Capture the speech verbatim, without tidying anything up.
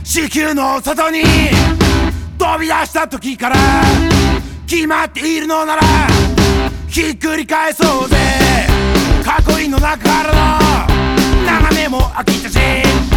地球の外に飛び出した時から決まっているのならひっくり返そうぜ。過去の中からの眺めも飽きたし